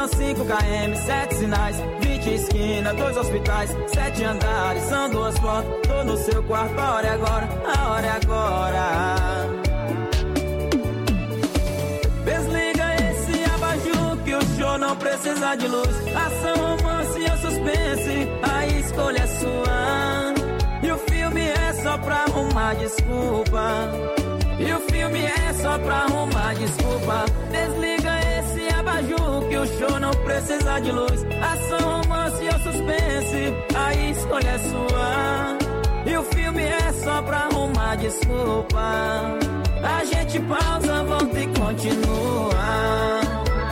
são 5 km, 7 sinais, 20 esquinas, 2 hospitais, 7 andares, são 2 portas. Tô no seu quarto, a hora é agora, a hora é agora. Desliga esse abajur que o show não precisa de luz. Ação, romance ou suspense, a escolha é sua. E o filme é só pra arrumar desculpa. E o filme é só pra arrumar desculpa. Desliga esse abajur que o show não precisa de luz. Ação, romance ou suspense, a escolha é sua. E o filme é só pra arrumar desculpa. A gente pausa, volta e continua.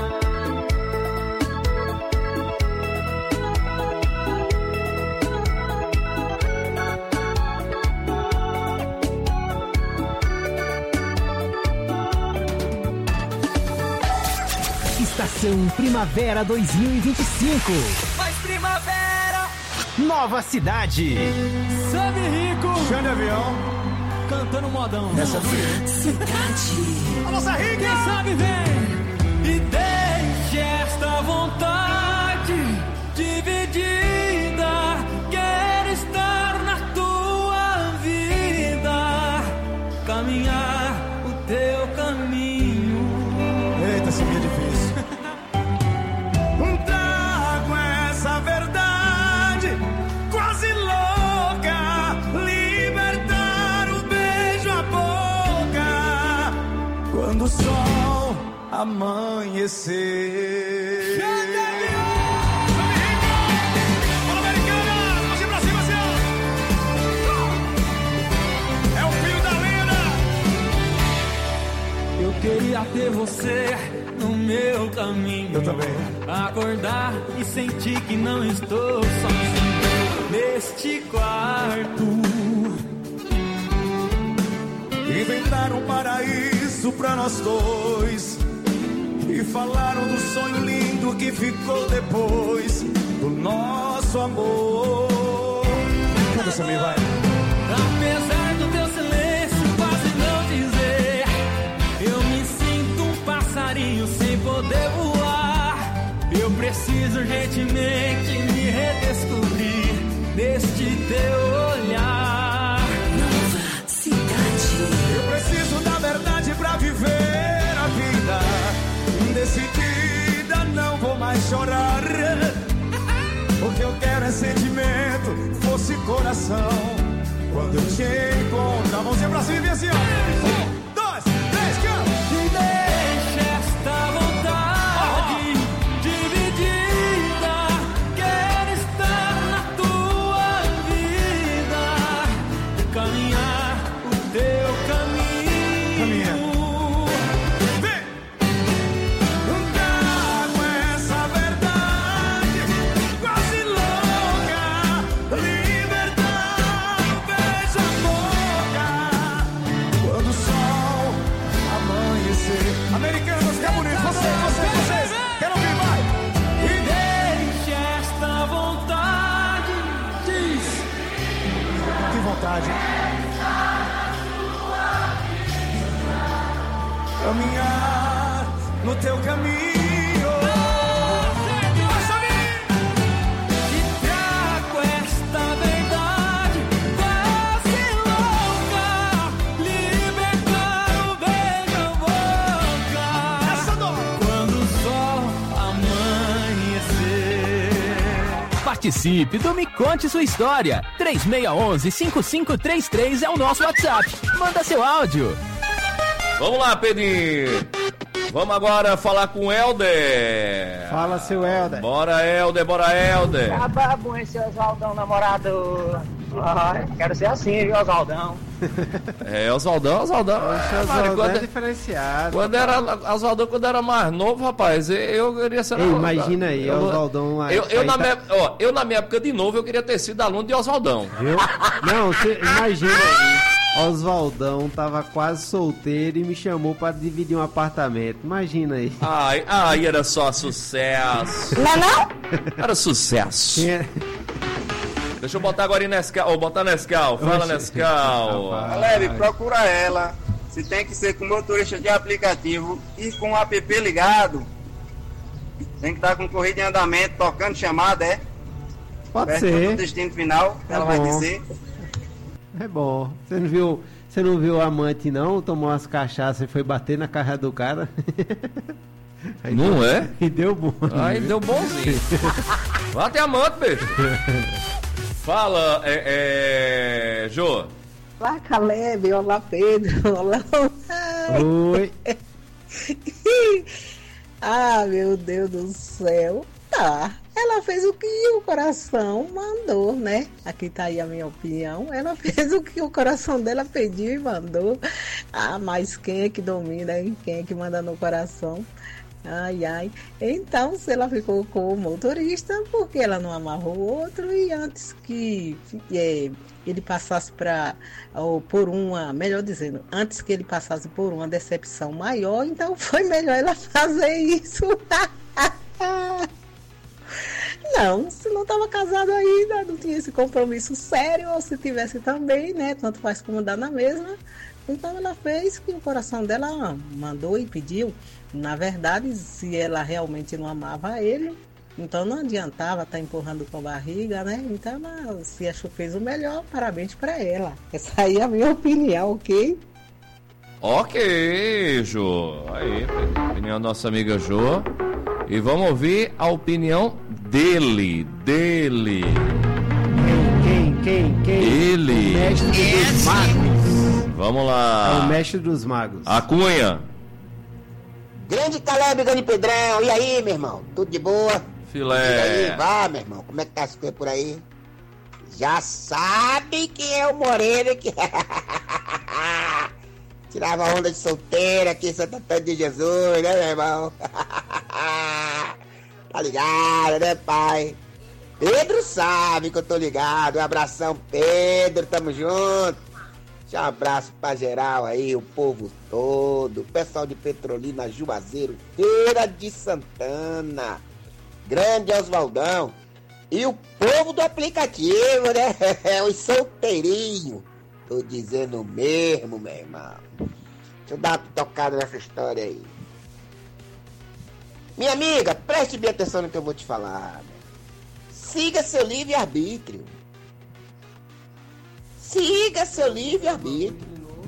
Estação Primavera 2025. Faz primavera. Nova cidade. Sabe Rico. Chão de avião. Cantando modão. Essa cidade. A nossa Rica. Quem sabe vem. E deixe esta vontade dividida. Quero estar na tua vida. Caminhar o teu caminho. Eita, esse é difícil. Trago essa verdade quase louca. Libertar o beijo à boca quando o sol amanhecer. Fala, americana! Vamos pra cima, senhor! É o filho da lenda! Eu queria ter você no meu caminho. Eu também. Acordar e sentir que não estou sozinho neste quarto. Inventaram um paraíso pra nós dois e falaram do sonho lindo que ficou depois do nosso amor. Canta essa meia, vai. Apesar do teu silêncio quase não dizer, eu me sinto um passarinho sem poder voar. Eu preciso urgentemente me redescobrir neste teu olhar. Nova cidade. Eu preciso da verdade pra viver a vida. Decidida, não vou mais chorar. O que eu quero é sentimento, fosse coração. Quando eu te encontrar, vamos pra cima e assim, ó. 1, 2, 3, canta! E deixa esta vontade dividida. Quero estar na tua vida. Caminhar o teu caminho. Caminha. Vem! Trago essa verdade quase louca. Libertar o beijo à boca quando o sol amanhecer. Americanos, que é bonito. Vocês. Quero ouvir, vai! E deixa esta vontade. Diz. Que vontade. Caminhar no teu caminho. E trago esta verdade quase louca. Libertar o beijo à boca. Essa dor. Quando o sol amanhecer. Participe do Me Conte Sua História. 3611-5533 é o nosso WhatsApp. Manda seu áudio. Vamos lá, Pedrinho. Vamos agora falar com o Helder. Fala, seu Helder. Bora, Helder, bora, Helder. Acaba bom esse Oswaldão namorado. Quero ser assim, viu, Oswaldão? É, Oswaldão. Oswaldão quando, é diferenciado. quando era mais novo, rapaz, eu queria ser... Ei, imagina aí, Oswaldão... Eu, na minha época de novo, eu queria ter sido aluno de Oswaldão. Viu? Não, você imagina aí. Oswaldão tava quase solteiro e me chamou pra dividir um apartamento. Imagina aí. Ai, era só sucesso. Não? Era sucesso. Quem é? Deixa eu botar agora em Nescau. Botar Nescau. Fala, Nescau. Galera, procura ela. Se tem que ser com motorista de aplicativo e com o app ligado. Tem que estar com corrida em andamento, tocando chamada, é? Pode Perto ser. do destino final, É ela bom. vai dizer. É bom. Você não viu o amante, não? Tomou umas cachaças e foi bater na cara do cara? Aí Não é? E deu bom. Aí deu bonzinho. Lá tem amante, bicho. Fala, Jô. Olá, Caleb. Olá, Pedro. Olá. Oi. Ah, meu Deus do céu. Tá. Ela fez o que o coração mandou, né? Aqui tá aí a minha opinião. Ela fez o que o coração dela pediu e mandou. Ah, mas quem é que domina, hein? Quem é que manda no coração? Ai, ai. Então, se ela ficou com o motorista, porque ela não amarrou o outro e antes que ele passasse por uma, melhor dizendo, antes que ele passasse por uma decepção maior, então foi melhor ela fazer isso. Não, se não estava casado ainda, não tinha esse compromisso sério, ou se tivesse também, né? Tanto faz como dá na mesma. Então ela fez o que o coração dela mandou e pediu. Na verdade, se ela realmente não amava ele, então não adiantava estar empurrando com a barriga, né? Então ela se achou que fez o melhor, parabéns para ela. Essa aí é a minha opinião, ok? Ok, Jô. Aí, opinião da nossa amiga Jô. E vamos ouvir a opinião dele. Quem? Ele. O mestre dos magos. Vamos lá. É o mestre dos magos. A Cunha. Grande Caleb, grande Pedrão. E aí, meu irmão? Tudo de boa? Filé. E aí, vá, meu irmão. Como é que tá as coisas por aí? Já sabe quem é o Moreno que tirava onda de solteira aqui em Santo Antônio de Jesus, né, meu irmão? Tá ligado, né, pai? Pedro sabe que eu tô ligado. Um abração, Pedro. Tamo junto. Um abraço pra geral aí, o povo todo, o pessoal de Petrolina, Juazeiro, Feira de Santana, Grande Oswaldão e o povo do aplicativo, né? Os solteirinhos. Tô dizendo mesmo, meu irmão. Deixa eu dar uma tocada nessa história aí. Minha amiga, preste bem atenção no que eu vou te falar. Né? Siga seu livre-arbítrio. Siga seu livre-arbítrio.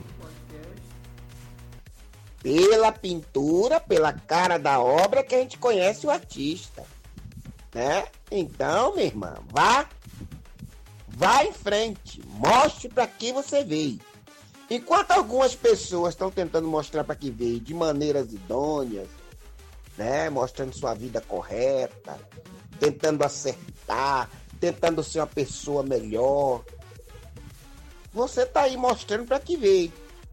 Pela pintura, pela cara da obra que a gente conhece o artista. Né? Então, minha irmã, vá em frente. Mostre para que você veio. Enquanto algumas pessoas estão tentando mostrar para que veio de maneiras idôneas, né? Mostrando sua vida correta, tentando acertar, tentando ser uma pessoa melhor. Você tá aí mostrando para que veio.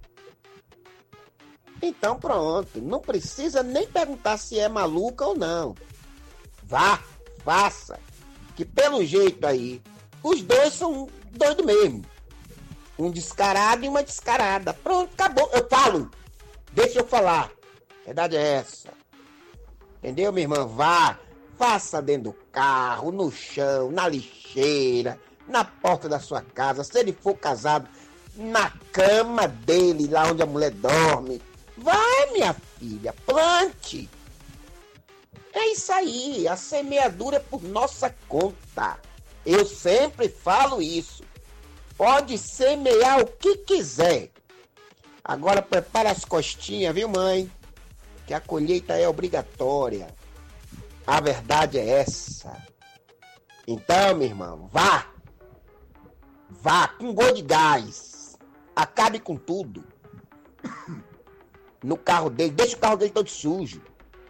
Então pronto, não precisa nem perguntar se é maluca ou não. Vá, faça. Que pelo jeito aí, os dois são doidos mesmo. Um descarado e uma descarada. Pronto, acabou. Eu falo. Deixa eu falar. A verdade é essa. Entendeu, minha irmã? Vá, faça dentro do carro, no chão, na lixeira, na porta da sua casa, se ele for casado, na cama dele, lá onde a mulher dorme. Vai, minha filha, plante. É isso aí, a semeadura é por nossa conta. Eu sempre falo isso. Pode semear o que quiser. Agora prepara as costinhas, viu, mãe? Que a colheita é obrigatória. A verdade é essa. Então, meu irmão, vá com gol de gás. Acabe com tudo. No carro dele, deixa o carro dele todo sujo.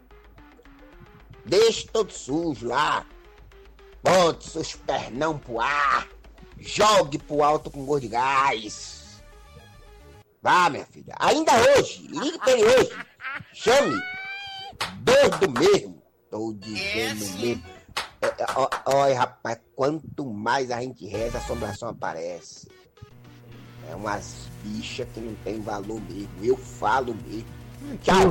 Deixa todo sujo lá. Bote seus pernão pro ar. Jogue pro alto com gol de gás. Vá, minha filha. Ainda hoje, ligue pra ele hoje. Chame. Doido mesmo. Tô dizendo mesmo. Olha, rapaz, quanto mais a gente reza, a assombração aparece. É umas bichas que não tem valor mesmo. Eu falo mesmo. Tchau.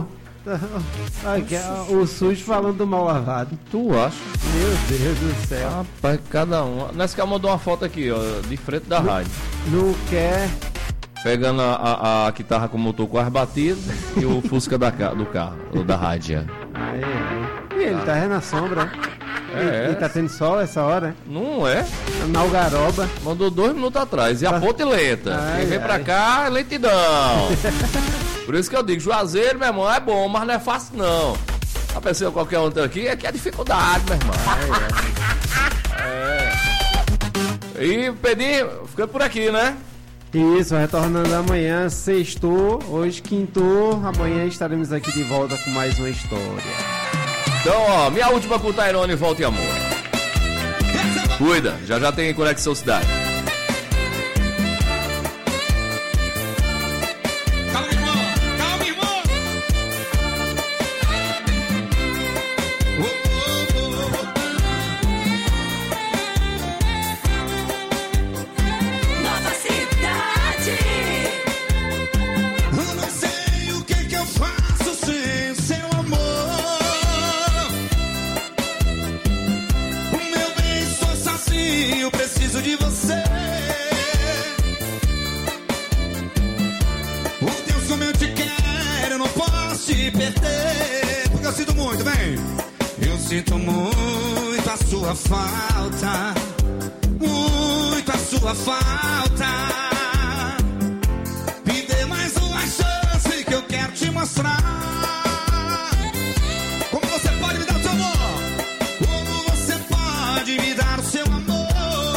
O sujo falando do mal lavado. Tu acha? Meu Deus do céu. Rapaz, cada um. Nessa que ela mandou uma foto aqui, ó, de frente da rádio. Não quer. Pegando a guitarra com motor quase batido e o Fusca do carro, ou da rádio. E ele tá na sombra. É. E tá tendo sol essa hora? Não é? Na Algaroba. Mandou 2 minutos atrás. E a ponte lenta. Ai, Quem vem pra cá é lentidão. Por isso que eu digo, Juazeiro, meu irmão, é bom, mas não é fácil não. A pessoa qualquer outra aqui é que é dificuldade, meu irmão. E Pedrinho, fica por aqui, né? Isso, retornando amanhã, sextou, hoje quintou, amanhã estaremos aqui de volta com mais uma história. Então, ó, minha última com o Tairone, Volta e Amor. Cuida, já tem Conexão Cidade. Calma, irmão! Calma, irmão! Nova cidade. Eu não sei o que eu faço sem seu amor. O meu bem, sou sozinho, preciso de você. Oh Deus, como eu te quero, eu não posso te perder. Porque eu sinto muito, bem. Eu sinto muito a sua falta. Muito a sua falta. Me dê mais uma chance que eu quero te mostrar. Como você pode me dar o seu amor? Como você pode me dar o seu amor?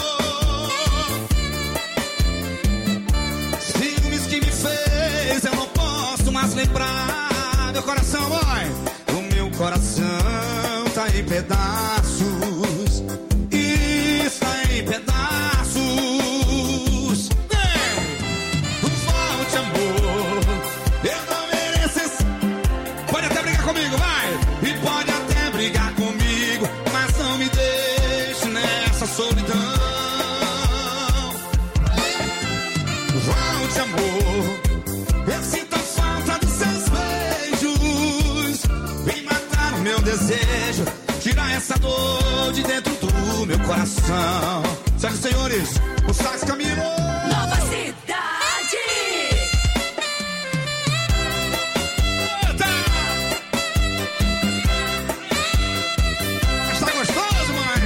Ciúmes que me fez, eu não posso mais lembrar. Meu coração, boy, o meu coração tá em pedaços. Está em pedaços. Volte, amor. Eu não mereço esse... Pode até brigar comigo, vai. E pode até brigar comigo, mas não me deixe nessa solidão. Volte, amor. Eu sinto a falta dos seus beijos. Vem matar o meu desejo, tirar essa dor de dentro do meu coração. Senhoras e senhores, o Sax Camilo. Nova cidade. Está gostoso, mãe?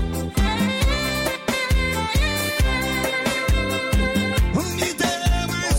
Me dê mais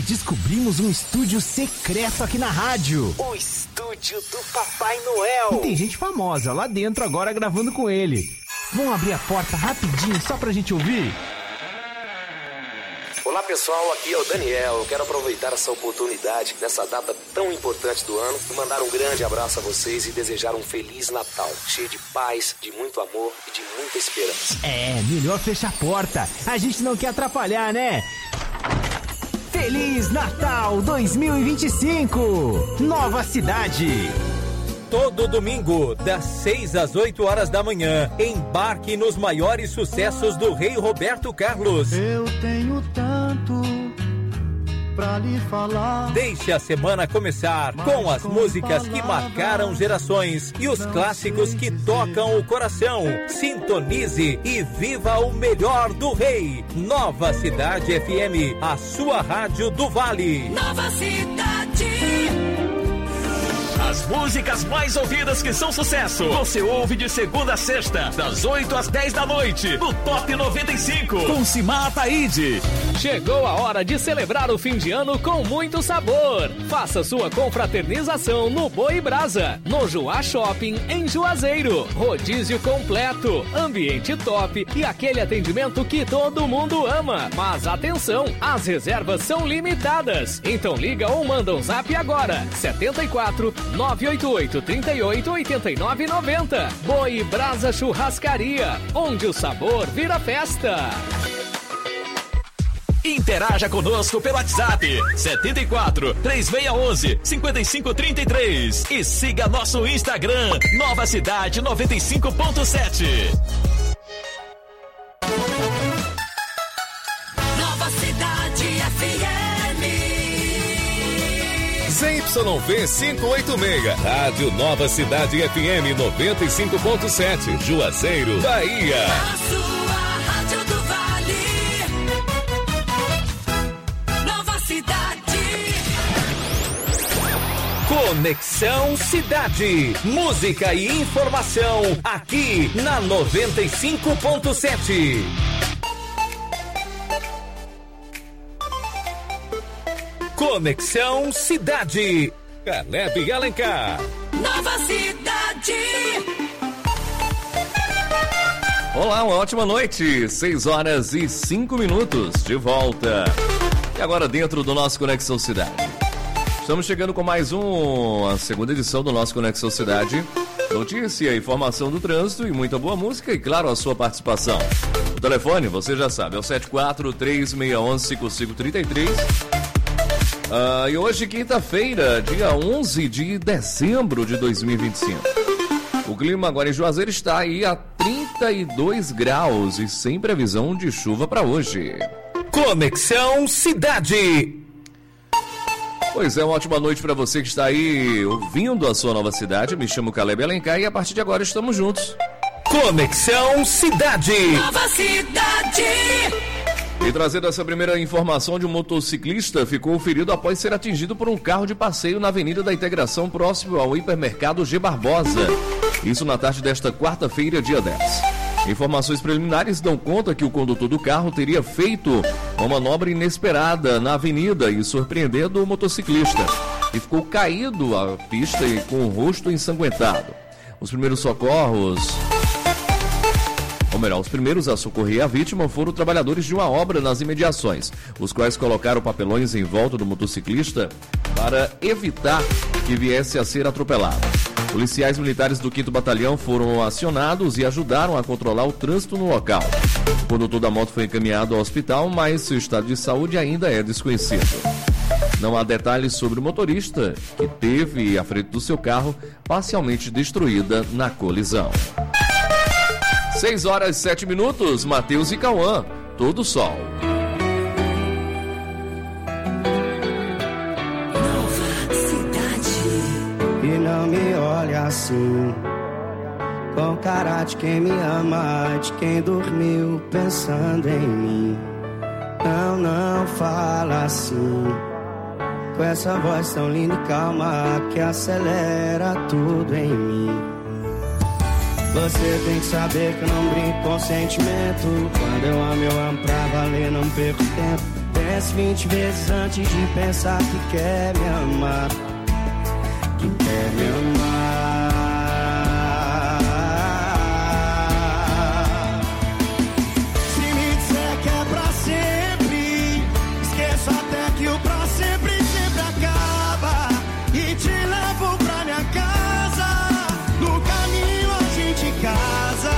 descobrimos um estúdio secreto aqui na rádio. O estúdio do Papai Noel. E tem gente famosa lá dentro agora gravando com ele. Vamos abrir a porta rapidinho só pra gente ouvir? Olá pessoal, aqui é o Daniel. Eu quero aproveitar essa oportunidade nessa data tão importante do ano e mandar um grande abraço a vocês e desejar um Feliz Natal, cheio de paz, de muito amor e de muita esperança. É, melhor fechar a porta. A gente não quer atrapalhar, né? Feliz Natal 2025! Nova Cidade! Todo domingo, das 6 às 8 horas da manhã, embarque nos maiores sucessos do Rei Roberto Carlos. Eu tenho tanto pra lhe falar. Deixe a semana começar com as músicas que marcaram gerações e os clássicos que tocam o coração. Sintonize e viva o melhor do Rei. Nova Cidade FM, a sua rádio do Vale. Nova Cidade. As músicas mais ouvidas que são sucesso, você ouve de segunda a sexta, das 8 às 10 da noite, no Top 95, com Simar Ataíde. Chegou a hora de celebrar o fim de ano com muito sabor. Faça sua confraternização no Boi Brasa, no Juá Shopping, em Juazeiro. Rodízio completo, ambiente top e aquele atendimento que todo mundo ama. Mas atenção, as reservas são limitadas. Então liga ou manda um zap agora, 74 988 38 89 90. Boi Brasa Churrascaria, onde o sabor vira festa. Interaja conosco pelo WhatsApp 74 3611 5533 e siga nosso Instagram Nova Cidade 95.7. Nova Cidade FM. ZYV 586, Rádio Nova Cidade FM 95.7, Juazeiro, Bahia. A sua rádio do Vale. Nova Cidade. Conexão Cidade. Música e informação aqui na 95.7. Conexão Cidade. Caleb Alencar. Nova Cidade. Olá, uma ótima noite. 6 horas e 5 minutos de volta. E agora dentro do nosso Conexão Cidade. Estamos chegando com mais a segunda edição do nosso Conexão Cidade. Notícia, informação do trânsito e muita boa música e, claro, a sua participação. O telefone, você já sabe, é o 74-3611-5533. E hoje, quinta-feira, dia 11 de dezembro de 2025. O clima agora em Juazeiro está aí a 32 graus e sem previsão de chuva para hoje. Conexão Cidade. Pois é, uma ótima noite para você que está aí ouvindo a sua Nova Cidade. Me chamo Caleb Alencar e a partir de agora estamos juntos. Conexão Cidade. Nova Cidade. E trazendo essa primeira informação de um motociclista ficou ferido após ser atingido por um carro de passeio na Avenida da Integração, próximo ao hipermercado G. Barbosa. Isso na tarde desta quarta-feira, dia 10. Informações preliminares dão conta que o condutor do carro teria feito uma manobra inesperada na avenida e surpreendendo o motociclista. E ficou caído à pista e com o rosto ensanguentado. Os primeiros a socorrer a vítima foram trabalhadores de uma obra nas imediações, os quais colocaram papelões em volta do motociclista para evitar que viesse a ser atropelado. Policiais militares do 5º Batalhão foram acionados e ajudaram a controlar o trânsito no local. O condutor da moto foi encaminhado ao hospital, mas seu estado de saúde ainda é desconhecido. Não há detalhes sobre o motorista, que teve a frente do seu carro parcialmente destruída na colisão. 6 horas e 7 minutos, Matheus e Cauã, todo sol. Nova Cidade. E não me olha assim, com cara de quem me ama, de quem dormiu pensando em mim. Não, não fala assim, com essa voz tão linda e calma que acelera tudo em mim. Você tem que saber que eu não brinco com sentimento. Quando eu amo pra valer, não perco tempo. Pense 20 vezes antes de pensar que quer me amar. Que quer me amar. Se me disser que é pra sempre, esqueço até que o pra sempre sempre acaba. E te levo pra minha casa. No caminho a gente casa.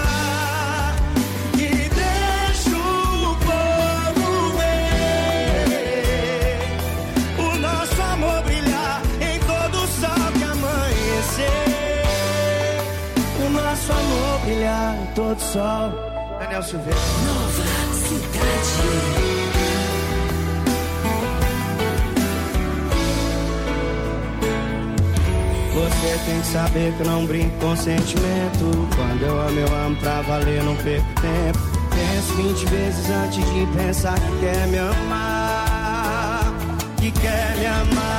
E deixo o povo ver o nosso amor brilhar em todo sol que amanhecer. O nosso amor brilhar em todo sol. Daniel Silveira. Nova Cidade. Você tem que saber que eu não brinco com sentimento. Quando eu amo pra valer, não perco tempo. Penso 20 vezes antes de pensar que quer me amar. Que quer me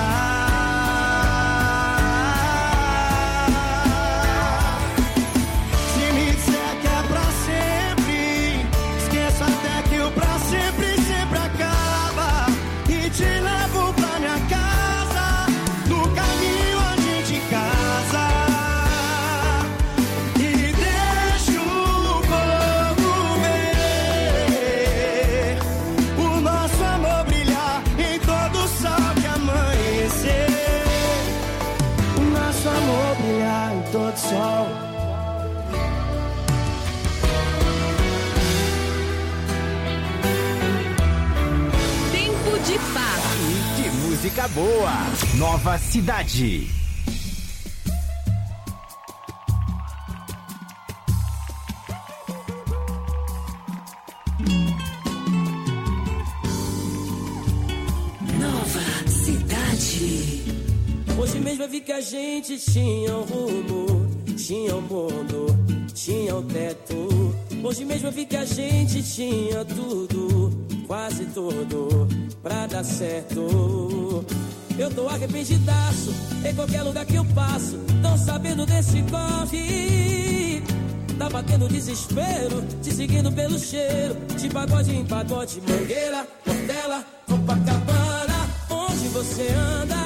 amar. Se me disser que é pra sempre, esqueço até que o pra sempre sempre acaba. E te levo pra minha casa. No caminho a gente casa. E deixo o povo ver o nosso amor brilhar em todo sol que amanhecer. O nosso amor brilhar em todo sol. Tempo de paz. Que música boa. Nova Cidade. Nova Cidade. Hoje mesmo eu vi que a gente tinha um rumo, tinha um mundo, tinha um teto. Hoje mesmo eu vi que a gente tinha tudo, quase tudo, pra dar certo. Eu tô arrependidaço em qualquer lugar que eu passo, tão sabendo desse corre. Tá batendo desespero, te seguindo pelo cheiro, de pagode em pagode, Mangueira, Portela, Copacabana. Onde você anda?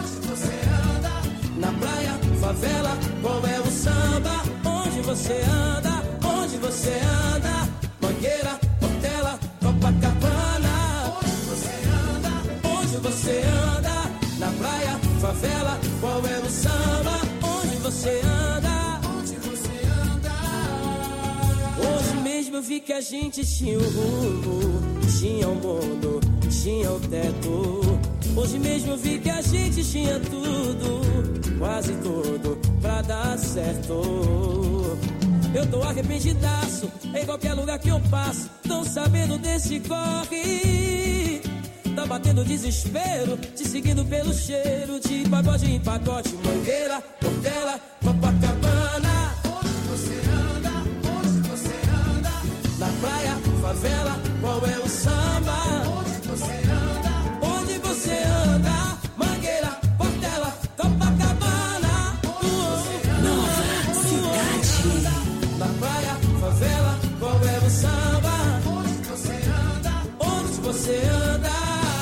Na praia, favela, qual é o samba? Onde você anda? Onde você anda? Mangueira, Portela, Copacabana. Onde você anda? Onde você anda? Na praia, favela, qual é o samba? Onde você anda? Onde você anda? Hoje mesmo eu vi que a gente tinha um rumo, tinha um mundo, tinha um teto. Hoje mesmo eu vi que a gente tinha tudo, quase tudo, pra dar certo. Eu tô arrependidaço em qualquer lugar que eu passo, tão sabendo desse corre. Tá batendo desespero, te seguindo pelo cheiro, de pagode em pagode, Mangueira, Portela, Copacabana. Onde você anda? Onde você anda? Na praia, favela, qual é o samba? Onde você anda? Onde você anda? Mangueira, Portela, Copacabana. Nova Cidade. Na praia, favela, qual é o samba? Onde você anda? Onde você anda?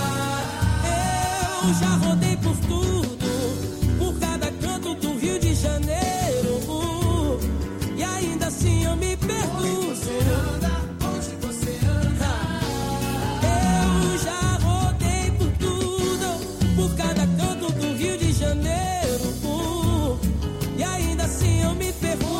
Eu já rodei por tudo, por cada canto do Rio de Janeiro, e ainda assim eu me pergunto. Onde você anda? Onde você anda? Eu já rodei por tudo, por cada canto do Rio de Janeiro, e ainda assim eu me pergunto.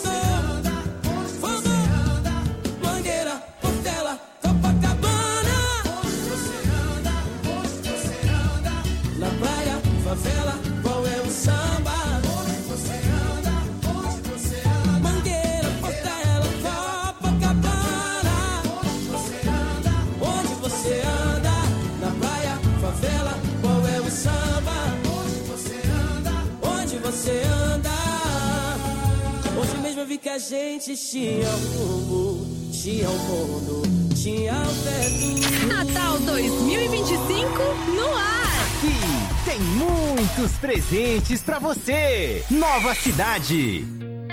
Mangueira, Portela, Copacabana. Onde você anda? Onde você anda? Na praia, favela, qual é o samba? Onde você anda? Onde você anda? Mangueira, Portela, Copacabana. Onde você anda? Onde você anda? Na praia, favela, qual é o samba? Onde você anda? Onde você anda? Hoje mesmo eu vi que a gente tinha rumo, tinha um mundo, tinha um teto. Natal 2025 no ar. Aqui tem muitos presentes pra você. Nova Cidade.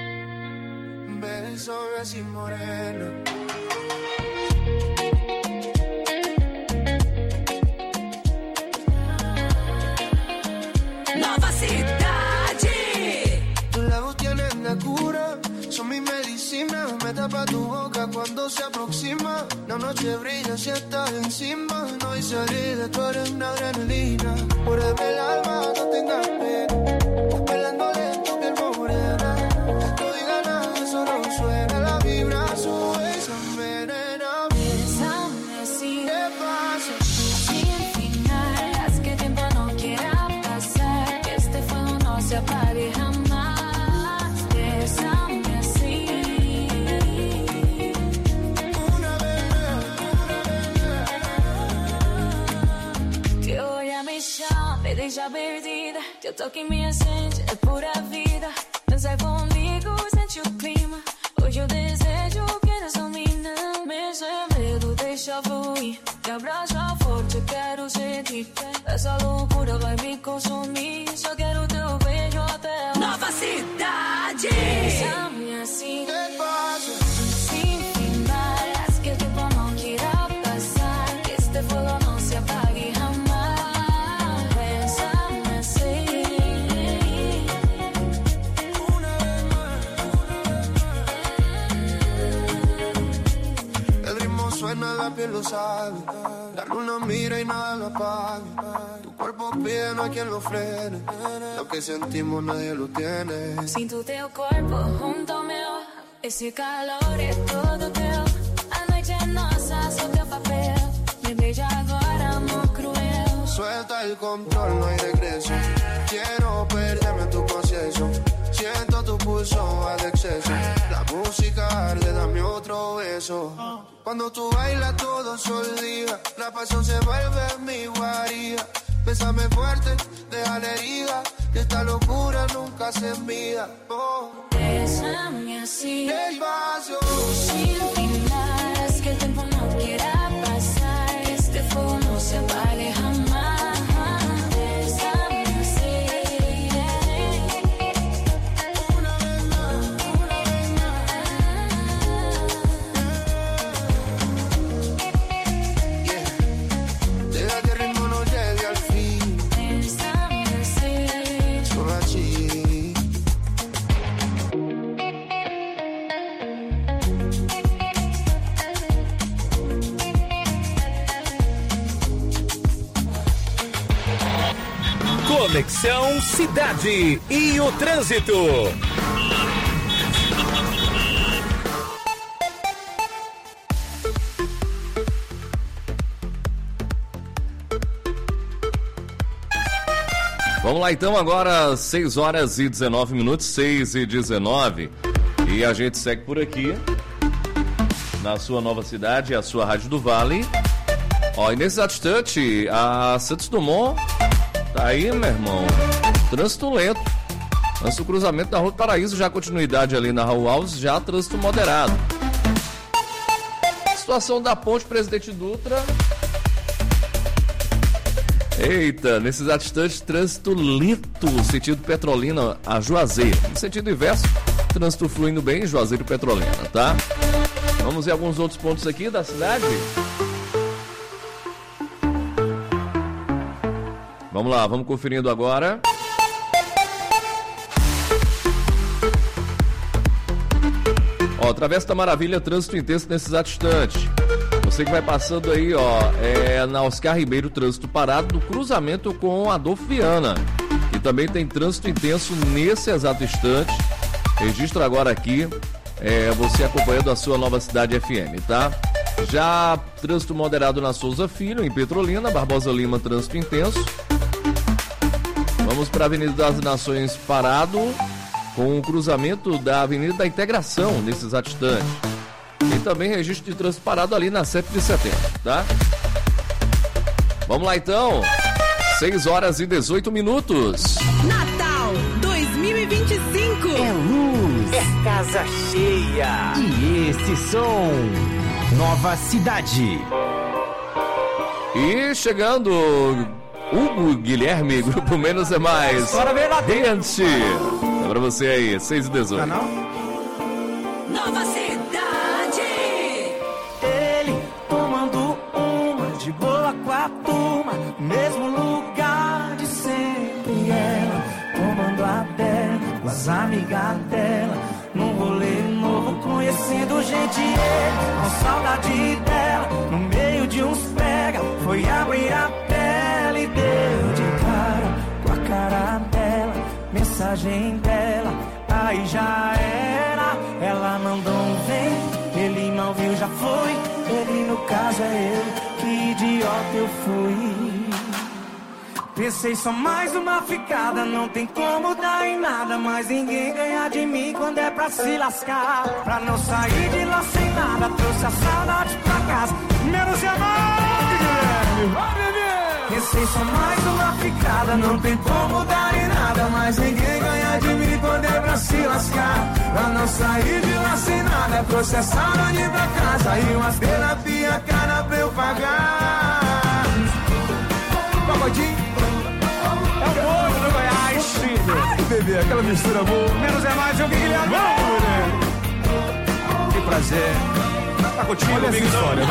Besos así moreno. Nova Cidade. Tus labios tienen la cura, son mi medicina. Me tapa tu boca cuando se aproxima. La noche brilla si estás encima. No hay salida, tú eres una adrenalina. Muérdeme el alma, no tengas pena. Bailando lento, piel morena. No diga nada, solo suena. La vibra sube y se envenena. Bésame así, despacio, sin final. Haz que el tiempo no quiera pasar. Que este fuego no se apague jamás. Bésame así. una vez, Teu olhar me chama, me deixa perdida. Teu toque me acende, é pura vida. Dança comigo, sente o clima. Hoje eu desejo que nos domina. Mesmo em medo, deixa fluir. Me abraça forte, eu quero sentir. Essa loucura vai me consumir. Só quero teu beijo até o Nova Cidade. Bésame assim, despacio. sin final. Haz que el tiempo no quiera pasar. Que este fuego no se apague jamás. Bésame así. El ritmo suena, la piel lo sabe. La luna mira y nada lo apaga. Tu cuerpo pide, no hay quien lo frene. Lo que sentimos nadie lo tiene. Sinto teu corpo junto ao meu. Esse calor é todo teu. A noite é nossa, sou teu papel. Me beija agora, amor cruel. Suelta el control, no hay regreso. Quiero perderme en tu proceso. Siento tu pulso al exceso. La música arde, dame otro beso. Cuando tú bailas todo se olvida. La pasión se vuelve mi guarida. Bésame fuerte, deja la herida. Que esta locura nunca se mida. Oh. Bésame así, despacio, sin final. Haz que el tiempo no quiera pasar. Que este fuego no se apague jamás. Bésame así. una vez más, una vez más. Yeah. Deja que el ritmo no llegue al fin. Bésame así. Solo así. Conexão Cidade e o trânsito. Vamos lá então, agora 6 horas e 19 minutos, 6 e 19. E a gente segue por aqui, na sua Nova Cidade, a sua Rádio do Vale. Ó, e nesse instante, a Santos Dumont tá aí, meu irmão. Trânsito lento. Antes do cruzamento da Rua do Paraíso, já continuidade ali na Raul Alves, já trânsito moderado. Situação da ponte Presidente Dutra. Eita, nesses instantes, trânsito lento, sentido Petrolina a Juazeiro. No sentido inverso, trânsito fluindo bem, Juazeiro e Petrolina, tá? Vamos ver alguns outros pontos aqui da cidade. Vamos lá, vamos conferindo agora. Ó, Travessa da Maravilha, trânsito intenso nesse exato instante. Você que vai passando aí, ó, na Oscar Ribeiro, trânsito parado, do cruzamento com Adolfo Viana. E também tem trânsito intenso nesse exato instante. Registro agora aqui, você acompanhando a sua Nova Cidade FM, tá? Já trânsito moderado na Souza Filho, em Petrolina, Barbosa Lima, trânsito intenso. Vamos para a Avenida das Nações parado, com o cruzamento da Avenida da Integração, nesse exato instante. E também registro de trânsito parado ali na 7 de setembro, tá? Vamos lá então, 6 horas e 18 minutos. Natal 2025. É luz, É casa cheia. E esse som, Nova Cidade. E chegando, Hugo Guilherme, Grupo Menos é Mais. Bora ver lá dentro. Gente, é pra você aí, 6 e 18. Nova Cidade. Ele tomando uma de boa com a turma, mesmo lugar de sempre. Ela as amigas dela. Num rolê novo, conhecendo gente, ele com saudade dela. No meio de uns pega, foi abrir a pele e deu de cara com a cara dela. Mensagem dela, aí já era. Ela mandou um vem, ele mal viu, já foi. Ele no caso é eu, que idiota eu fui. Pensei só mais uma ficada, não tem como dar em nada. Mas ninguém ganha de mim quando é pra se lascar. Pra não sair de lá sem nada, trouxe a saudade pra casa. Menos amor, Guilherme, vai beber. Pensei só mais uma ficada, não tem como dar em nada. Mas ninguém ganha de mim quando é pra se lascar. Pra não sair de lá sem nada, trouxe a saudade pra casa. E umas terapia cara pra eu pagar. Pagodinho é o povo do Goiás, filho. Ai, bebê, aquela mistura boa. Menos é mais, eu que Guilherme. Vamos, mulher. Que prazer. Tá contigo, olha essa história,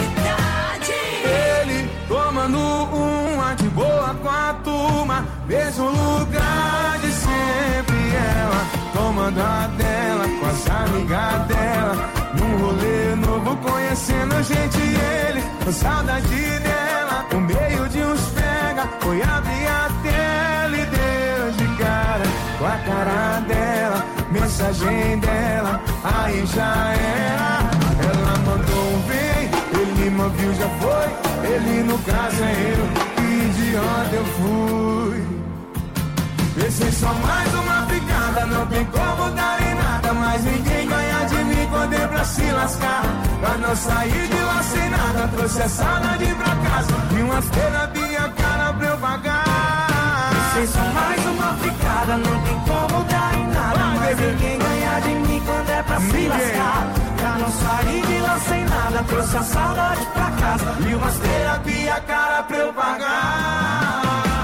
vai. Ele tomando uma de boa com a turma. Mesmo lugar de sempre. Ela tomando a dela com as amigas dela. Num rolê novo, conhecendo gente. Ele com saudade dela. No meio de uns pega, foi abrir a tela e deu de cara com a cara dela. Mensagem dela, aí já era. Ela mandou um vem, ele me viu, já foi. Ele no caso é eu, que idiota eu fui. Pensei só mais uma picada, não tem como dar em nada. Mas ninguém ganha de mim quando é pra se lascar. Pra não sair de lá sem nada, trouxe a saudade pra casa. E umas terapia cara pra eu pagar. Pensei só mais uma picada, não tem como dar em nada. Mas ninguém ganha de mim quando é pra se lascar. Pra não sair de lá sem nada, trouxe a saudade pra casa. E umas terapia cara pra eu pagar.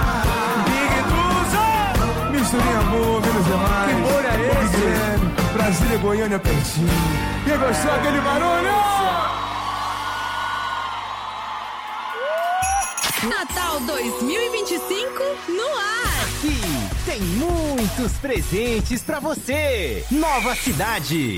Misturinha boa, menos demais. Que humor é esse? Brasília, Goiânia, pertinho. Quem gostou daquele barulho? Natal 2025 no ar. Aqui tem muitos presentes pra você. Nova Cidade.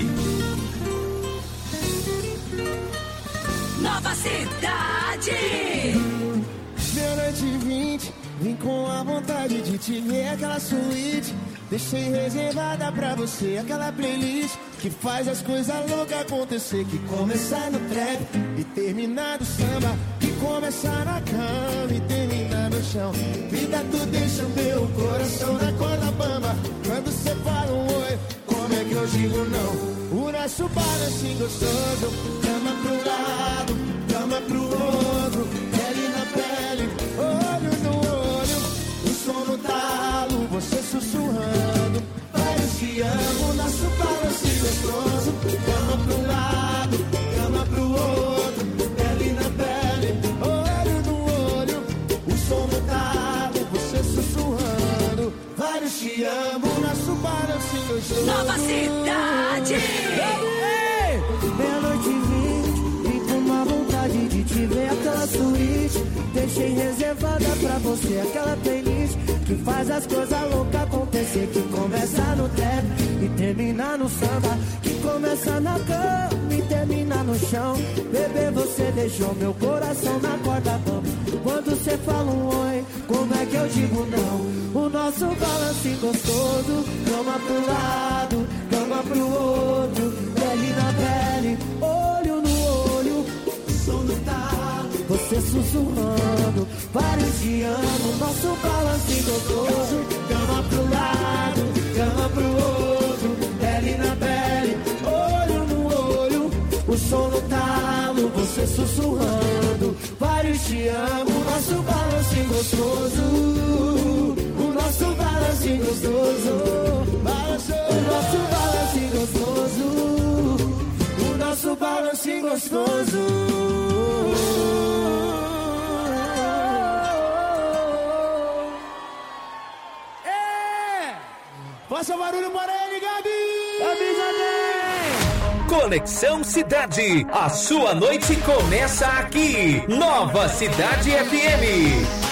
Nova Cidade. Meia-noite e 20, vim com a vontade de te ver. Aquela suíte, deixei reservada pra você. Aquela playlist que faz as coisas loucas acontecer. Que começar no trap e terminar no samba. Que começar na cama e terminar no chão. Vida, tu deixa o meu coração na corda bamba. Quando cê fala um oi, como é que eu digo não? O nosso balanço gostoso, cama pro lado, cama pro outro. Pele na pele, olho no olho, o som no talo, você sussurrando. Vários te amo, nosso balanço gostoso. Cama pro lado, cama pro outro. Pele na pele, olho no olho, o som no talo, você sussurrando. Vários te amo, nosso balanço gostoso. Nova Cidade. Meia-noite e 20, vim com uma vontade de te ver. Aquela suíte, deixei reservada pra você. Aquela playlist que faz as coisas loucas acontecer. Que começa no trap e termina no samba. Que começa na cama e termina no chão. Bebê, você deixou meu coração na corda bamba. Quando você fala um oi, como é que eu digo não? O nosso balanço gostoso, cama pro lado, cama pro outro. Pele na pele, olho no olho, som no talo, você sussurrando. Vários te amo, nosso balanço gostoso. Cama pro lado, cama pro outro. Pele na pele, olho no olho, o som no talo, você sussurrando. Vários te amo, nosso balanço gostoso. O nosso balanço gostoso. O nosso balanço gostoso. O nosso balanço gostoso. Faça barulho para ele, Gabi! Avisa bem! Conexão Cidade. A sua noite começa aqui. Nova Cidade FM.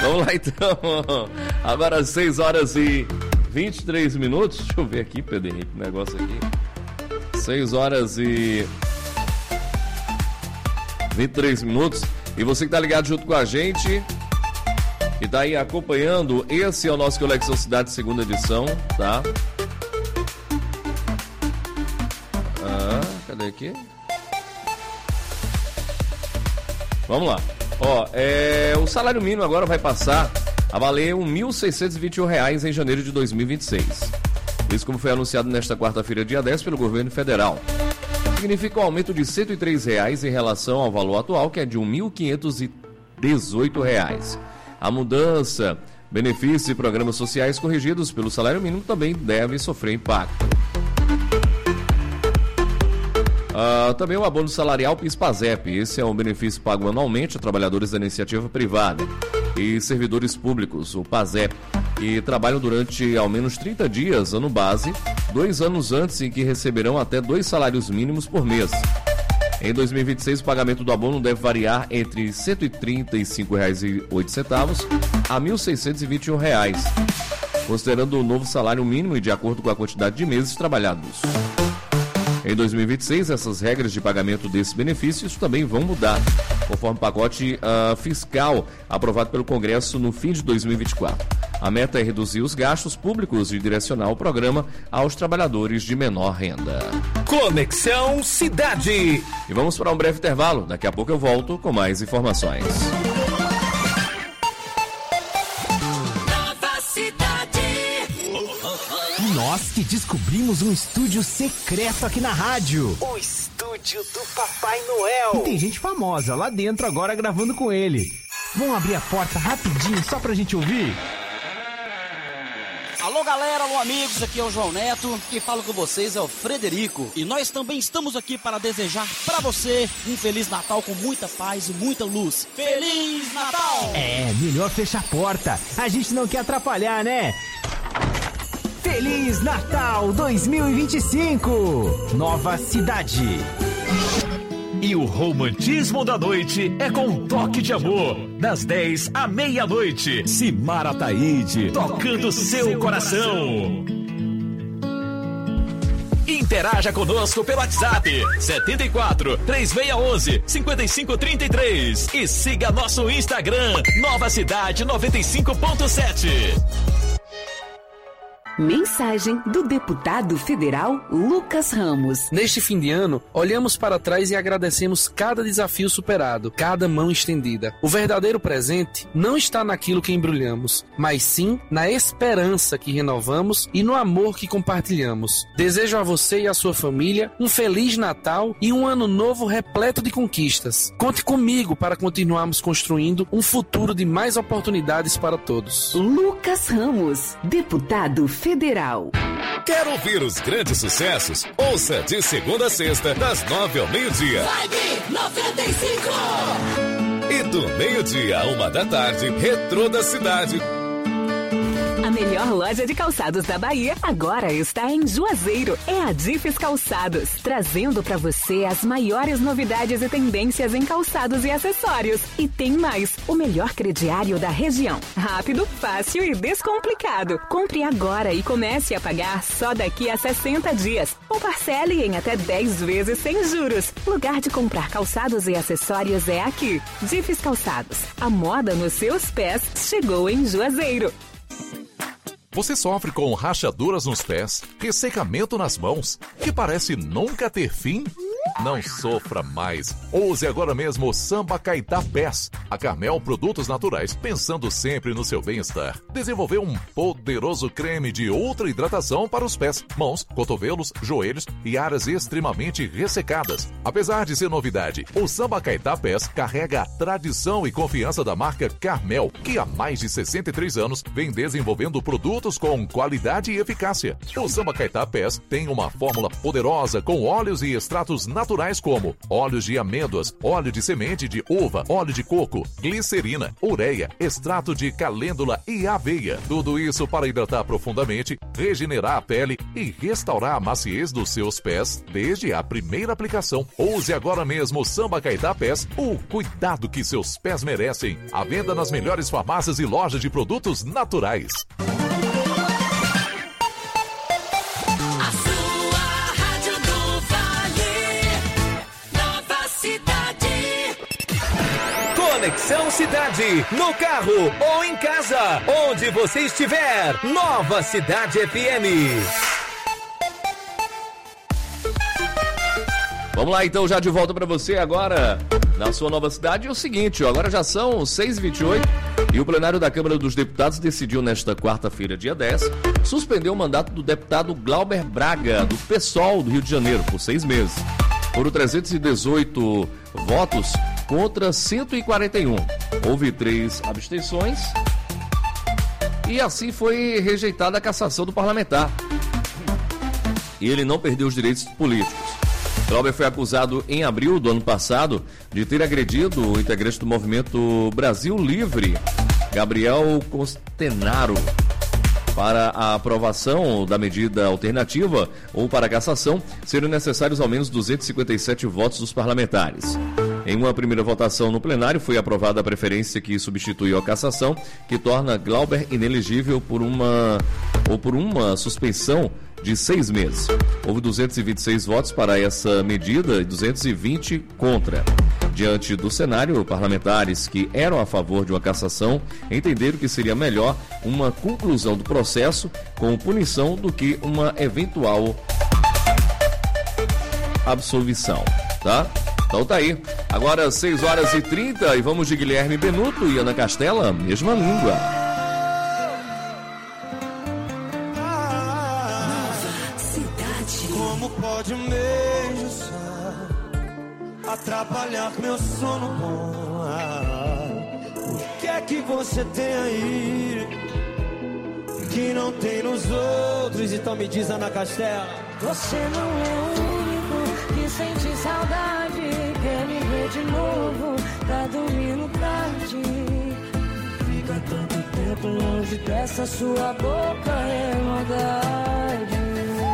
Vamos lá então. Agora 6 horas e 23 minutos. Deixa eu ver aqui, Pedro Henrique, o negócio aqui. 6 horas e 23 minutos. E você que tá ligado junto com a gente e tá aí acompanhando, esse é o nosso Conexão Cidade, segunda edição, tá? Cadê aqui? Vamos lá. Ó, o salário mínimo agora vai passar a valer R$ 1.621 em janeiro de 2026. Isso como foi anunciado nesta quarta-feira, dia 10, pelo governo federal. Significa um aumento de R$ 103 em relação ao valor atual, que é de R$ 1.518. A mudança, benefícios e programas sociais corrigidos pelo salário mínimo também devem sofrer impacto. Também o abono salarial PIS/PASEP. Esse é um benefício pago anualmente a trabalhadores da iniciativa privada e servidores públicos, o PASEP, que trabalham durante ao menos 30 dias, ano base, 2 anos antes, em que receberão até 2 salários mínimos por mês. Em 2026, o pagamento do abono deve variar entre R$ 135,08 a R$ 1.621, considerando o novo salário mínimo e de acordo com a quantidade de meses trabalhados. Em 2026, essas regras de pagamento desses benefícios também vão mudar, conforme o pacote fiscal aprovado pelo Congresso no fim de 2024. A meta é reduzir os gastos públicos e direcionar o programa aos trabalhadores de menor renda. Conexão Cidade. E vamos para um breve intervalo. Daqui a pouco eu volto com mais informações. Nós que descobrimos um estúdio secreto aqui na rádio. O estúdio do Papai Noel. E tem gente famosa lá dentro agora gravando com ele. Vamos abrir a porta rapidinho só pra gente ouvir? Alô galera, alô amigos, aqui é o João Neto, quem fala com vocês é o Frederico e nós também estamos aqui para desejar pra você um Feliz Natal com muita paz e muita luz. Feliz Natal! É, melhor fechar a porta, a gente não quer atrapalhar, né? Feliz Natal 2025, Nova Cidade. E o romantismo da noite é com um toque de amor. Das 10 à meia-noite. Simara Taide, tocando seu coração. Interaja conosco pelo WhatsApp 74 3611 5533 e siga nosso Instagram Nova Cidade 95.7. Mensagem do deputado federal Lucas Ramos. Neste fim de ano, olhamos para trás e agradecemos cada desafio superado, cada mão estendida. O verdadeiro presente não está naquilo que embrulhamos, mas sim na esperança que renovamos e no amor que compartilhamos. Desejo a você e a sua família um Feliz Natal e um ano novo repleto de conquistas. Conte comigo para continuarmos construindo um futuro de mais oportunidades para todos. Lucas Ramos, deputado federal. Quer ouvir os grandes sucessos? Ouça de segunda a sexta, das 9 ao meio-dia. Vibe 95! E do meio-dia a 1 da tarde, Retrô da Cidade. A melhor loja de calçados da Bahia agora está em Juazeiro. É a Difes Calçados, trazendo para você as maiores novidades e tendências em calçados e acessórios. E tem mais, o melhor crediário da região. Rápido, fácil e descomplicado. Compre agora e comece a pagar só daqui a 60 dias. Ou parcele em até 10 vezes sem juros. Lugar de comprar calçados e acessórios é aqui. Difes Calçados, a moda nos seus pés chegou em Juazeiro. Você sofre com rachaduras nos pés, ressecamento nas mãos, que parece nunca ter fim? Não sofra mais. Use agora mesmo o Samba Caetá Pés. A Carmel Produtos Naturais, pensando sempre no seu bem-estar, desenvolveu um poderoso creme de ultra hidratação para os pés, mãos, cotovelos, joelhos e áreas extremamente ressecadas. Apesar de ser novidade, o Samba Caetá Pés carrega a tradição e confiança da marca Carmel, que há mais de 63 anos vem desenvolvendo produtos com qualidade e eficácia. O Samba Caetá Pés tem uma fórmula poderosa com óleos e extratos naturais naturais como óleos de amêndoas, óleo de semente de uva, óleo de coco, glicerina, ureia, extrato de calêndula e aveia. Tudo isso para hidratar profundamente, regenerar a pele e restaurar a maciez dos seus pés desde a primeira aplicação. Use agora mesmo o Samba Caetá Pés, o cuidado que seus pés merecem. À venda nas melhores farmácias e lojas de produtos naturais. A sua Rádio do Vale, Nova Cidade. Conexão Cidade, no carro ou em casa, onde você estiver. Nova Cidade FM. Vamos lá então, já de volta para você agora na sua Nova Cidade. É o seguinte, ó, agora já são 6h28 e o plenário da Câmara dos Deputados decidiu nesta quarta-feira, dia 10, suspender o mandato do deputado Glauber Braga, do PSOL do Rio de Janeiro, por 6 meses. Foram 318 votos contra 141. Houve 3 abstenções e assim foi rejeitada a cassação do parlamentar. E ele não perdeu os direitos políticos. Glauber foi acusado em abril do ano passado de ter agredido o integrante do movimento Brasil Livre, Gabriel Costenaro. Para a aprovação da medida alternativa ou para a cassação, seriam necessários ao menos 257 votos dos parlamentares. Em uma primeira votação no plenário, foi aprovada a preferência que substituiu a cassação, que torna Glauber inelegível por uma suspensão de 6 meses. Houve 226 votos para essa medida e 220 contra. Diante do cenário, parlamentares que eram a favor de uma cassação entenderam que seria melhor uma conclusão do processo com punição do que uma eventual absolvição, tá? Então tá aí. Agora 6h30 e vamos de Guilherme Benuto e Ana Castela, mesma língua. Como pode um beijo só atrapalhar meu sono bom? O que é que você tem aí que não tem nos outros? Então me diz, Ana Castela. Você não é o único que sente saudade, quer me ver de novo, tá dormindo tarde. Fica tanto tempo longe dessa sua boca, é maldade.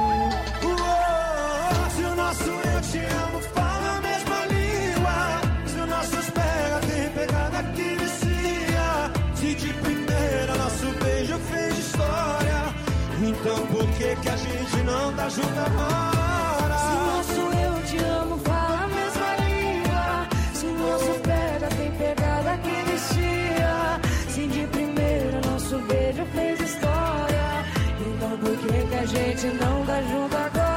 Se o nosso eu te amo fala a mesma língua, se os nossos tem pegada que vicia, se de primeira nosso beijo fez história, então por que a gente não tá junto agora? Se o nosso eu te amo fala a mesma língua, se o nosso tem pegada que vicia, se de primeira nosso beijo fez história, então por que a gente não tá junto agora?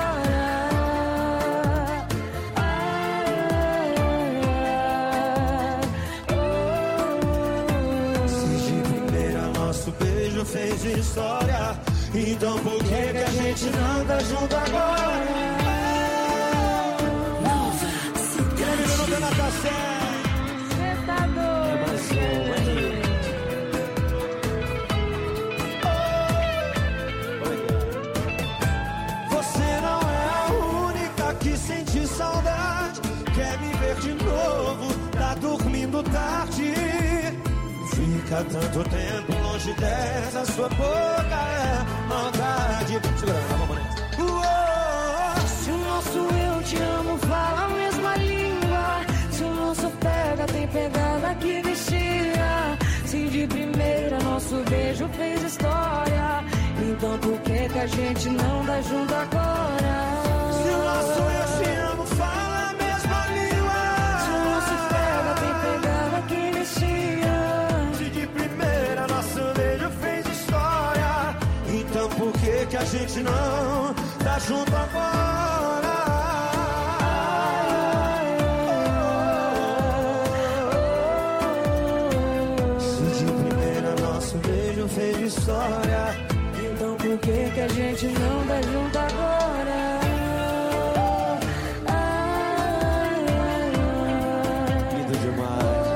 Fez história, então por que a gente não tá junto agora? Nova Cidade. Você tá doido? Você não é a única que sente saudade, quer me ver de novo, tá dormindo tarde. Fica tanto tempo longe dessa sua boca, é maldade. Segura, vamos nessa. Se o nosso eu te amo fala a mesma língua, se o nosso tem pegada que vicia, se de primeira nosso beijo fez história, então por que a gente não dá junto agora? Se o nosso eu te amo fala a mesma língua, se o nosso tem pegada que vicia, então por que a gente não tá junto agora? Se de primeira nosso beijo fez história, então por que a gente não tá junto agora? Lindo demais.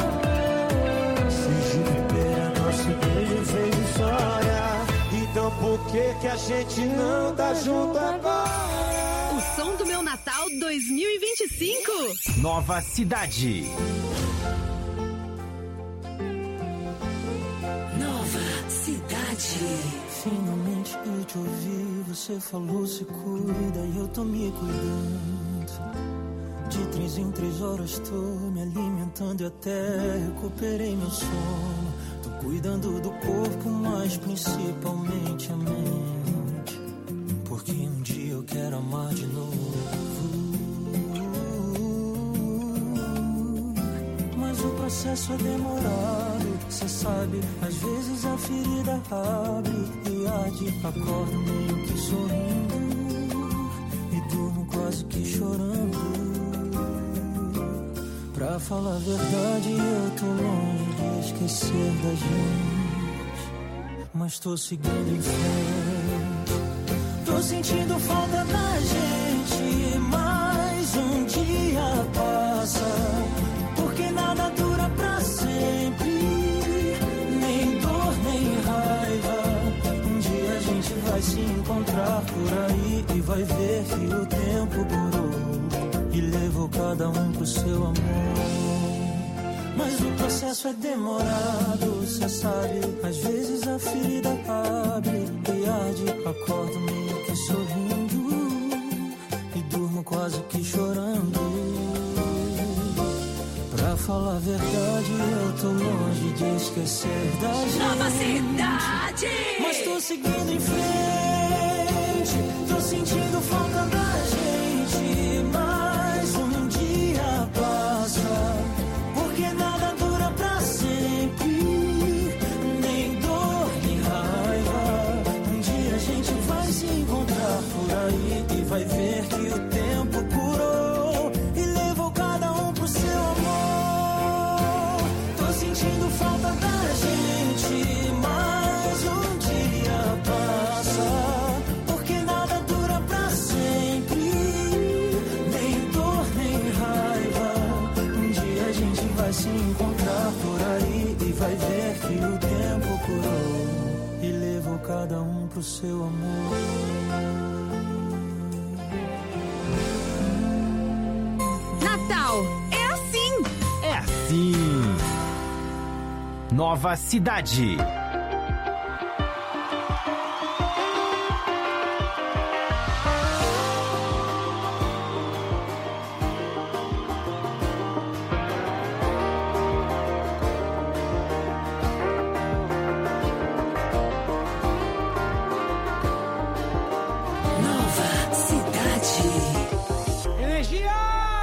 Se de primeira nosso beijo fez história, então por que a gente não tá junto agora? O som do meu Natal 2022. 25. Nova Cidade. Nova Cidade. Finalmente eu te ouvi, você falou se cuida e eu tô me cuidando. De 3 em 3 horas tô me alimentando e até recuperei meu sono. Tô cuidando do corpo, mas principalmente a mente, porque um dia eu quero amar de novo. Mas o processo é demorado, cê sabe, às vezes a ferida abre e arde. Acordo meio que sorrindo e durmo quase que chorando. Pra falar a verdade, eu tô longe de esquecer da gente, mas tô seguindo em frente. Tô sentindo falta da gente, mas um dia passa, porque nada dura pra sempre, nem dor, nem raiva. Um dia a gente vai se encontrar por aí e vai ver que o tempo durou e levou cada um pro seu amor. Mas o processo é demorado, cê sabe, às vezes a ferida abre e arde. Acordo meio que sorrindo e durmo quase que chorando. Pra falar a verdade, eu tô longe de esquecer da gente. Nova Cidade! Mas tô seguindo em frente, tô sentindo falta da gente, mas um dia passa, porque nada dura pra sempre, nem dor, nem raiva. Um dia a gente vai se encontrar por aí e vai ver que o tempo curou e levou cada um pro seu amor. Tô sentindo falta da gente, mas um dia passa, porque nada dura pra sempre, nem dor, nem raiva. Um dia a gente vai se encontrar por aí e vai ver que o tempo curou e levou cada um pro seu amor. Natal é assim. É assim. Nova Cidade. Nova Cidade. Energia!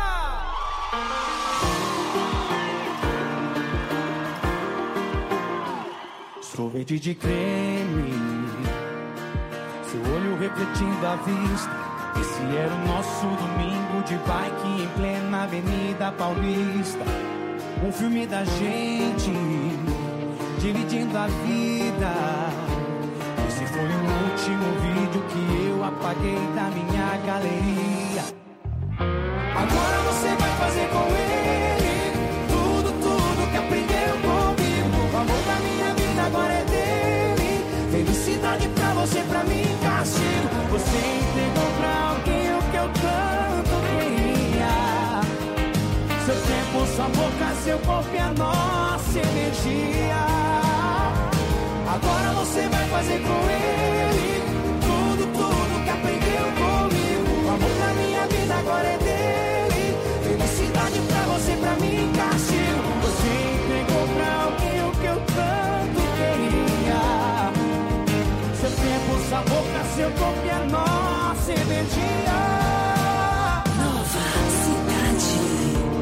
Sorvete de creme, seu olho refletindo a vista. Esse era o nosso domingo de bike em plena Avenida Paulista. Um filme da gente, dividindo a vida. Esse foi o último vídeo que eu apaguei da minha galeria. Agora você vai fazer com ele tudo que aprendeu comigo. O amor da minha vida agora é dele. Felicidade pra você, pra mim, castigo. Você entregou pra alguém o que eu tanto queria. Seu tempo, sua boca, seu corpo e a nossa energia. Agora você vai fazer com ele tudo que aprendeu comigo. O amor da minha vida agora é dele. Felicidade pra você, pra mim, castigo. Você entregou pra alguém o que eu tanto queria. Seu tempo, sua boca, seu corpo e a nossa energia. Nova Cidade.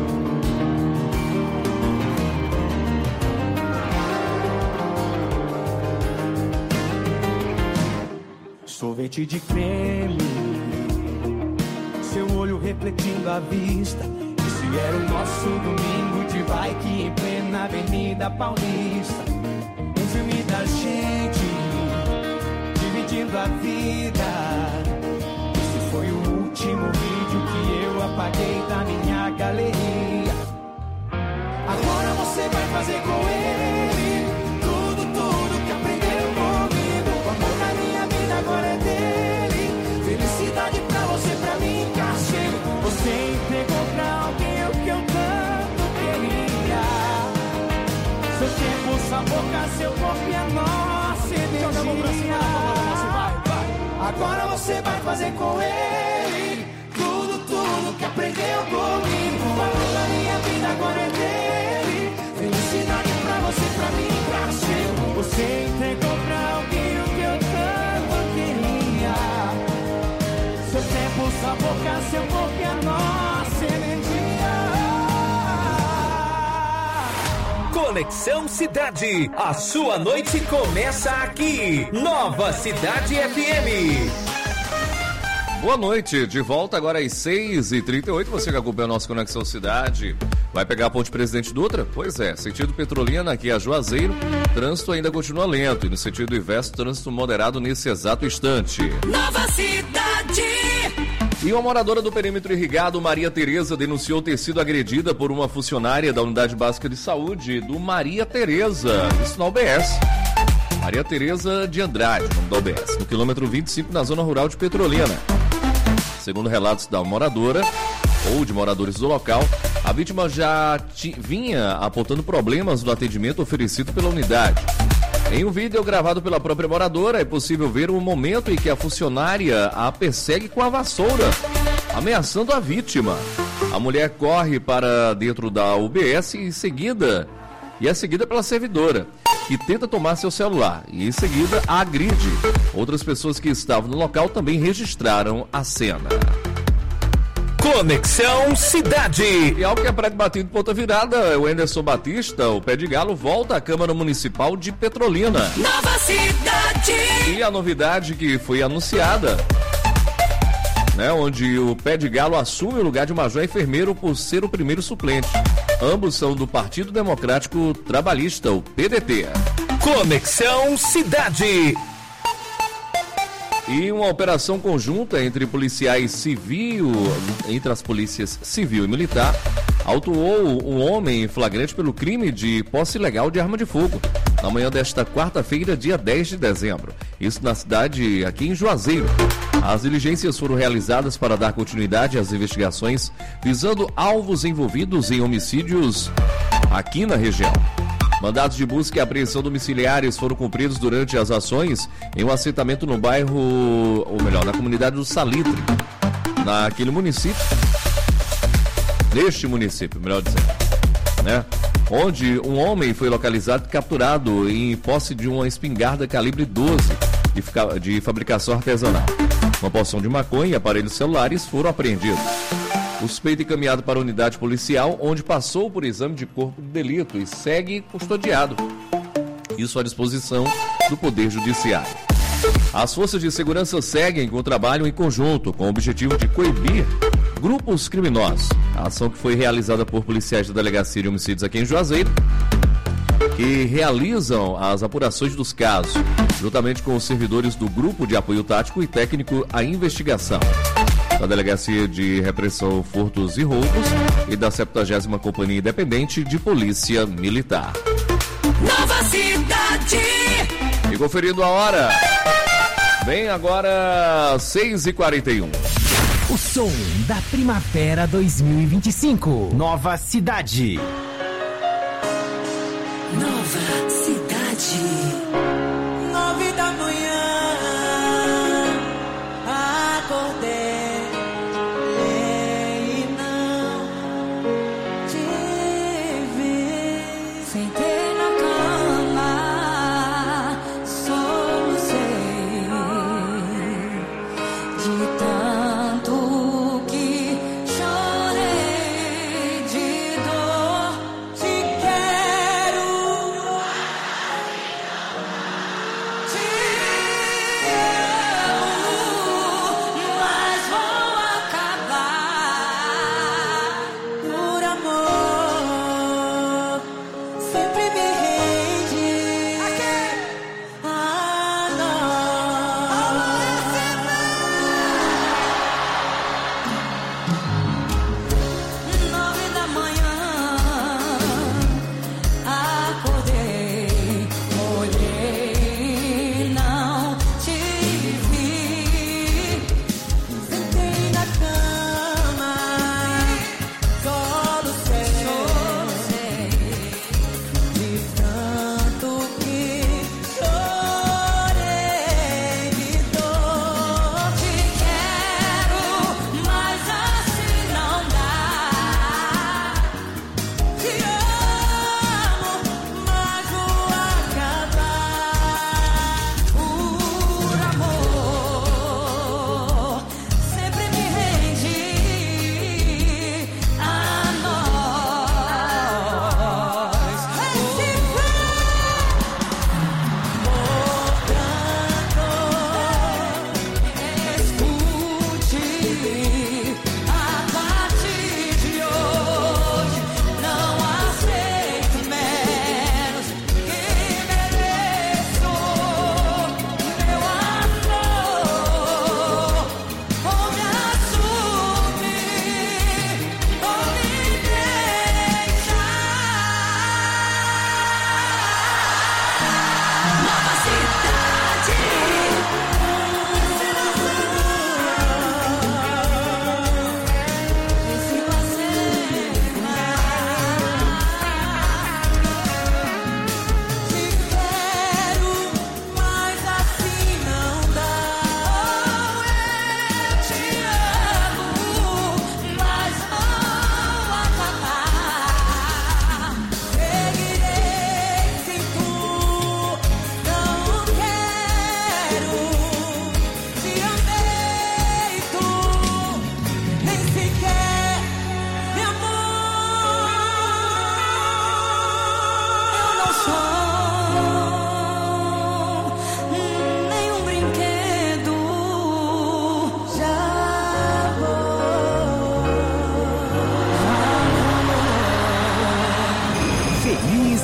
Sorvete de creme, seu olho refletindo a vista. Esse era o nosso domingo de bike em plena Avenida Paulista. Um filme da gente, dividindo a vida. Esse foi o último vídeo que eu apaguei da minha galeria. Agora você vai fazer com ele tudo que aprendeu comigo. O amor da minha vida agora é dele. Felicidade pra você, pra mim, castigo. Você entregou sua boca, seu corpo e a nossa energia. Agora você vai fazer com ele tudo que aprendeu comigo. O valor da minha vida agora é dele. Felicidade pra você, pra mim, pra seu. Você entregou pra alguém o que eu tanto queria. Seu tempo, sua boca, seu corpo e a nossa energia. Conexão Cidade. A sua noite começa aqui. Nova Cidade FM. Boa noite, de volta agora às 6h38, você que acompanha a nossa Conexão Cidade, vai pegar a Ponte Presidente Dutra? Pois é, sentido Petrolina aqui a Juazeiro, trânsito ainda continua lento e no sentido inverso, trânsito moderado nesse exato instante. Nova Cidade! E uma moradora do perímetro irrigado, Maria Tereza, denunciou ter sido agredida por uma funcionária da Unidade Básica de Saúde do Maria Tereza, isso na UBS. Maria Tereza de Andrade, nome da UBS, no quilômetro 25, na zona rural de Petrolina. Segundo relatos da moradora, ou de moradores do local, a vítima já vinha apontando problemas no atendimento oferecido pela unidade. Em um vídeo gravado pela própria moradora, é possível ver o momento em que a funcionária a persegue com a vassoura, ameaçando a vítima. A mulher corre para dentro da UBS e é seguida pela servidora, que tenta tomar seu celular e em seguida a agride. Outras pessoas que estavam no local também registraram a cena. Conexão Cidade. E algo que é prédio batido ponta virada, o Anderson Batista, o Pé de Galo, volta à Câmara Municipal de Petrolina. Nova Cidade. E a novidade que foi anunciada, onde o Pé de Galo assume o lugar de Major Enfermeiro por ser o primeiro suplente. Ambos são do Partido Democrático Trabalhista, o PDT. Conexão Cidade. E uma operação conjunta entre as polícias civil e militar, autuou um homem em flagrante pelo crime de posse ilegal de arma de fogo, na manhã desta quarta-feira, dia 10 de dezembro. Isso na cidade, aqui em Juazeiro. As diligências foram realizadas para dar continuidade às investigações, visando alvos envolvidos em homicídios aqui na região. Mandados de busca e apreensão domiciliares foram cumpridos durante as ações em um assentamento no bairro, ou melhor, na comunidade do Salitre, neste município, melhor dizendo, onde um homem foi localizado e capturado em posse de uma espingarda calibre 12 de fabricação artesanal. Uma porção de maconha e aparelhos celulares foram apreendidos. O suspeito encaminhado para a unidade policial, onde passou por exame de corpo de delito e segue custodiado. Isso à disposição do Poder Judiciário. As forças de segurança seguem com o trabalho em conjunto, com o objetivo de coibir grupos criminosos. A ação que foi realizada por policiais da Delegacia de Homicídios aqui em Juazeiro, que realizam as apurações dos casos, juntamente com os servidores do Grupo de Apoio Tático e Técnico à Investigação, da Delegacia de Repressão, Furtos e Roubos e da 70ª Companhia Independente de Polícia Militar. Nova Cidade. E conferindo a hora, vem agora 6h41. O som da Primavera 2025. Nova Cidade. Nova Cidade. 9 da manhã, acordei.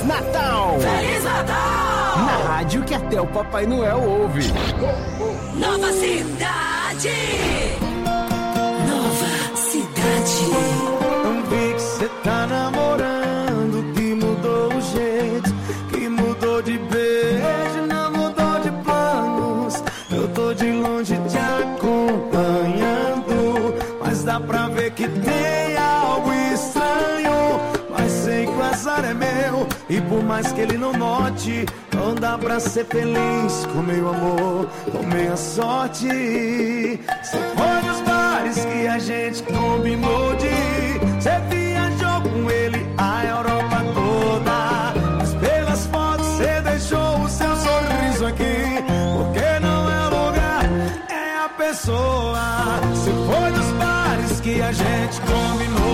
Natal! Feliz Natal! Na rádio que até o Papai Noel ouve. Nova cidade! Nova cidade! Não vi que cê tá namorando, que mudou o jeito, que mudou de beijo, não mudou de planos. Eu tô de longe te acompanhando, mas dá pra ver que tem algo estranho. Mas sei que o azar é meu, e por mais que ele não note, não dá pra ser feliz com meu amor, com minha sorte. Cê foi nos bares que a gente combinou de ir, cê viajou com ele a Europa toda, mas pelas fotos cê deixou o seu sorriso aqui, porque não é o lugar, é a pessoa. Cê foi nos bares que a gente combinou